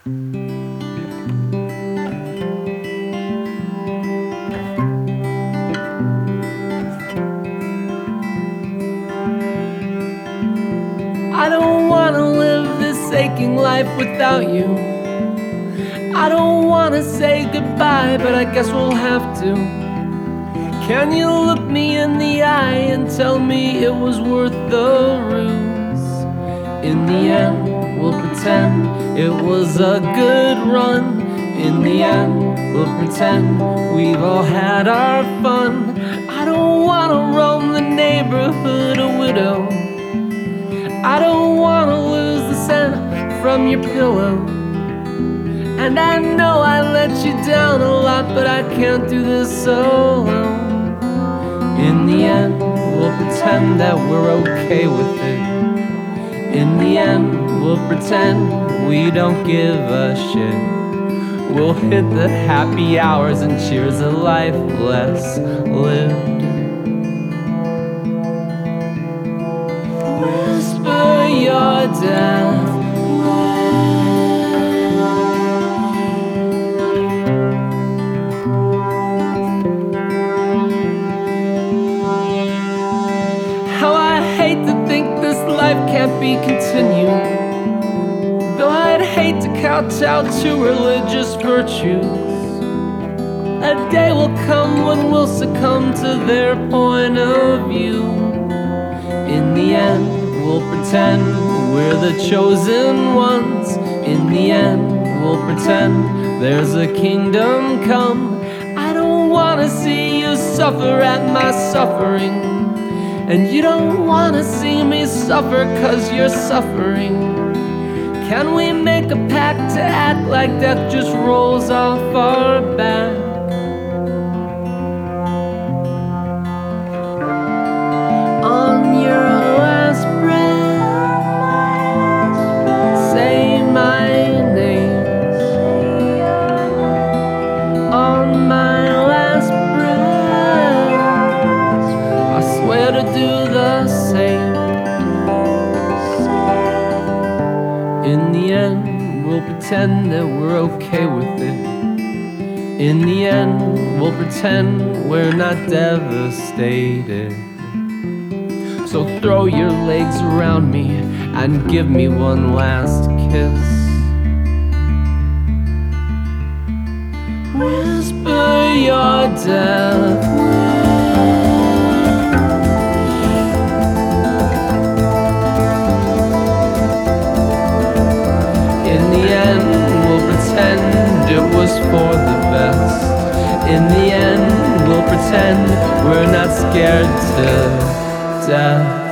I don't wanna live this aching life without you. I don't wanna say goodbye, but I guess we'll have to. Can you look me in the eye and tell me it was worth the ruse? In the end, we'll pretend it was a good run. In the end, we'll pretend we've all had our fun. I don't wanna roam the neighborhood a widow. I don't wanna lose the scent from your pillow. And I know I let you down a lot, but I can't do this alone. In the end, we'll pretend that we're okay with it. In the end, we'll pretend we don't give a shit. We'll hit the happy hours and cheers a life less lived. Whisper your death. How I hate to think this life can't be continued. Though I'd hate to kowtow to religious virtues. A day will come when we'll succumb to their point of view. In the end, we'll pretend we're the chosen ones. In the end, we'll pretend there's a kingdom come. I don't wanna see you suffer at my suffering. And you don't wanna see me suffer 'cause you're suffering. Can we make a pact to act like death just rolls off our back? On your last breath, say my name. On my last breath, I swear to do the same. In the end, we'll pretend that we're okay with it. In the end, we'll pretend we're not devastated. So throw your legs around me and give me one last kiss. Whisper your death. In the end, we'll pretend it was for the best. In the end, we'll pretend we're not scared to death.